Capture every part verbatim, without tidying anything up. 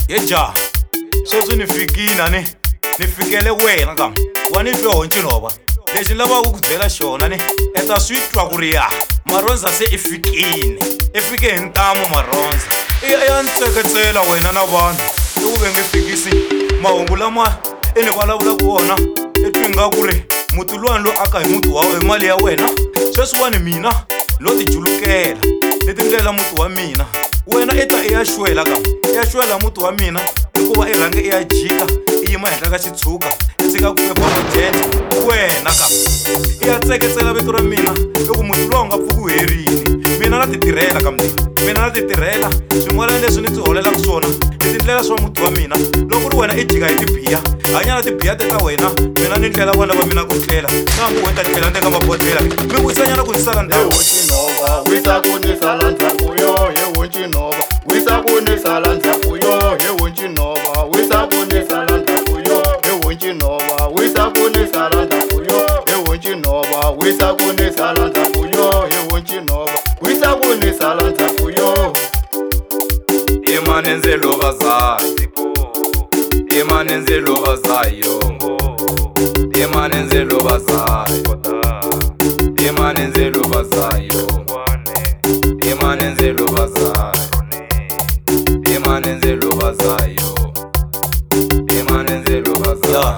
Yeja sweswi ni fikile a ni ni fikele wena kam wa ni twe honci nhova lexi ni lavaka ku byela xona ni i ta swi twa ku ri ya Maronza se i fikile i fike hi ntamu Maronza i ya ni tseketsela wena na vanhu i ku ve nge fikisi mahungu lama i ni vulavulaka wona i twi nga ku ri muti luwani lo aka hi muti wa hi mali ya wena sweswiwani mina lo ti julukela ni ti ndlela muti wa mina wena i ta i ya xwela kam i ya xwela muti wa mina hikuva i rhange i ya jika i yima henhla ka xitshuka i tshika ku pepa majenje wena kam i ya tseketsela vito ra mina i ku muti luwa u nga pfuki wu herini mina na ti tirhela kam mina na ti tirhela swin'wana leswi ni ti holelaka swona ni ti ndlela swa muti wa mina loko ri wena i jika hi tibiya hanyana tibiya te ta wena mina ni ndlela vana va mina ku tlela na ku wena tlela ndeka mabodlela mi wisanyana ku nisala ndhawu Nova wisa ku nisala ndzhaku yo he wonci nova wisa ku nisala ndzhaku yo he wonci nova wisa ku nisala ndzhaku yo he wonci nova wisa ku nisala ndzhaku yo he wonci nova wisa ku nisala ndzhaku yo he wonci nova wisa ku nisala ndzhaku yo imane ndzi lova zayo imane ndzi lova zayo imane ndzi lova zayo imane ndzi lova zayo imane ndzi lova zayo imane ndzi lova zayo imane ndzi lova zayo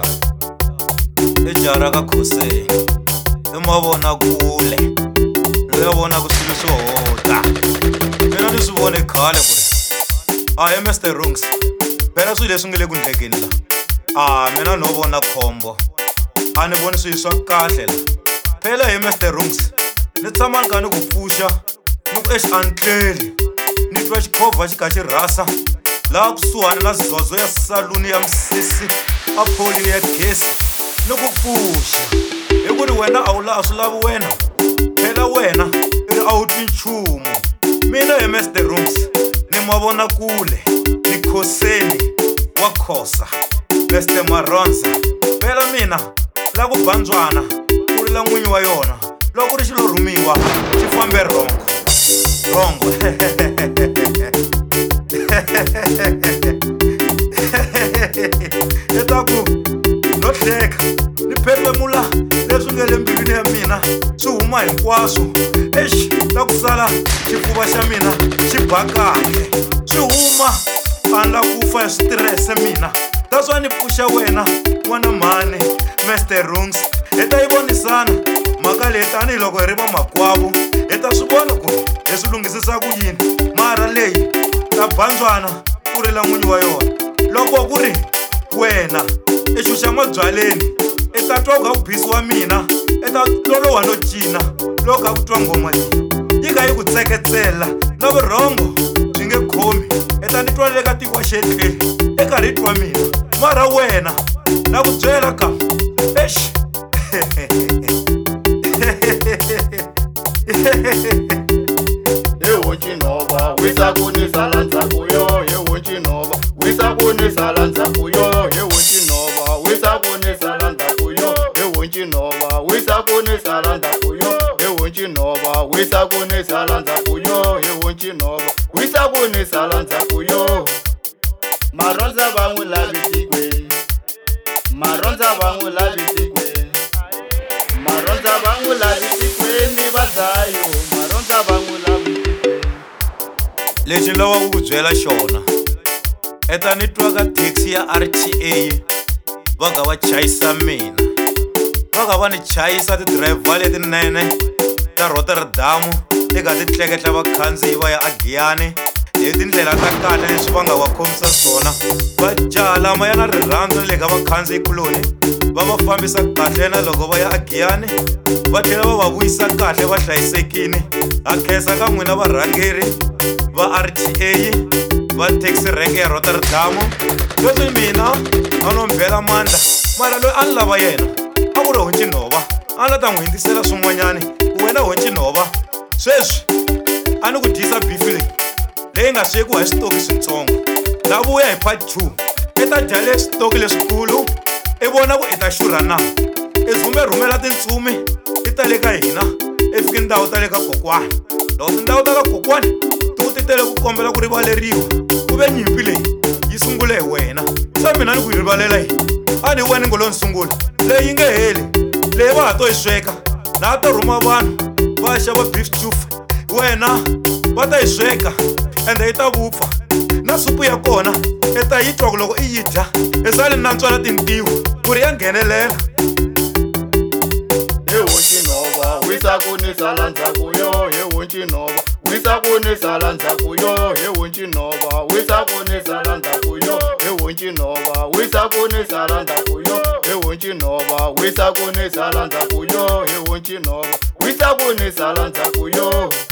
ejara ka khoseni emavona kule loya vona ku swilo swo hoda mina ni swi vone khale ku ri a hi Mister Runks phela swilo leswi nge le ku ndlekeni la a mina no vona khombo a ni voni swilo swa kahle la phela hi Mister Runks ni tshama ni kha ni ku pfuxa ni ku exiantleli ni twa xikhova xi kha xi rhasa laha kusuhani na zozo ya saluni ya misisi a pholini ya gesi ni ku pfuxa hi ku ri wena a wu la a swi lavi wena phela wena i ri a wu twi nchumu mina hi Mister Runks ni mavona kule ni khoseni wa khosa Mister Maronza phela mina la ku bandzwana ku ri la n'winyi wa yona loko ku ri xilo rhumiwa xi fambe rongo rongo i ta ku no hleka ni phefemula leswi nge le mbilwini ya mina swi huma hinkwaswo exi ta ku sala xifuva xa mina xi ba kahle swi huma a ni la ku fa hi switirese mina ta swa ni pfuxa wena n'wana mhani Mister Runks hi ta yi vonisana mhaka leyi tanihiloko hi ri va makwavo hi ta swi vona ku hi swi lunghisisa ku yini mara leyi ta bandzwana ku ri la n'winyi wa yona loko ku ri wena i xuxa mabyaleni i ta twa ku ka bisi wa mina i ta lolowa no cina loko ka ku twa ngoma leyi yi kha yi ku tseketsela na vurhongo byi nge khomi i ta ni twa le ka tiko wa xetleli i karhi i twa mina mara wena na ku byela ka exi he wonci nova wisa ku nisala ndzhaku yo he wonci nova wisa ku nisala ndzhaku yo he wonci nova wisa ku nisala ndzhaku yo he wonci nova wisa ku nisala ndzhaku yo he wonci nova wisa ku nisala ndzhaku yo he wonci nova wisa ku nisala ndzhaku yo Maronza va n'wi lavi tikweni Maronza va n'wi lavi tikweni Maronza va n'wi lavi tikweni va dzayo Maronza va n'wi lavi tikweni lexi ni lavaka ku byela xona i ta ni twa ka taxi ya R T A va kha va chayisa mina va kha va ni chayisa tidirayivha letinene ta Rotterdam ti kha ti tleketla vakhandziyi va ya a Giyani hi tindlela ta kahle leswi va nga va khomisa swona va jaha lama ya na rirhandzu le ka vakhandziyi kuloni va va fambisa kahle na loko va ya a Giyani va tlhela va va vuyisa kahle va hlayisekile ha khensa ka n'wina varhangeri va R T A va taxi rank ya Rotterdam leswi mina a no mbhela mandla mara loyi a ni lava yena a ku ri honci nhova a ni la ta n'wi hindisela swin'wanyani wena honci nhova sweswi a ni ku dyisa bifi leyi leyi nga swekiwa hi switoki swintsongo la vuya hi part two i ta dya le switoki leswikulu i vona ku i ta xurha na i zumbe rhumela tintsumi ti ta le ka hina i fiki ndhawu ta le ka kokwani loko tindhawu ta ka kokwani ti ku ti tele ku kombela ku rivaleriwa ku ve nyimpi leyi yi sungule wena sa mina ni ku rivalela yi a ni wena ngolo nsungula leyi nge heli leyi va ha to yi sweka na ta rhuma vanhu va xava beef stew wena va ta yi sweka ende yi ta vupfa na supu ya kona i ta yi twa loko i yi dya i sale nantswa na tintiho ku ri ya nghenelela he Woncinova wisa kuni sala ndzhaku yo he Woncinova wisa kuni sala ndzhaku yo he Woncinova wisa kuni sala ndzhaku yo he Woncinova wisa kuni sala ndzhaku yo he Woncinova wisa kuni sala ndzhaku yo he Woncinova wisa kuni sala ndzhaku yo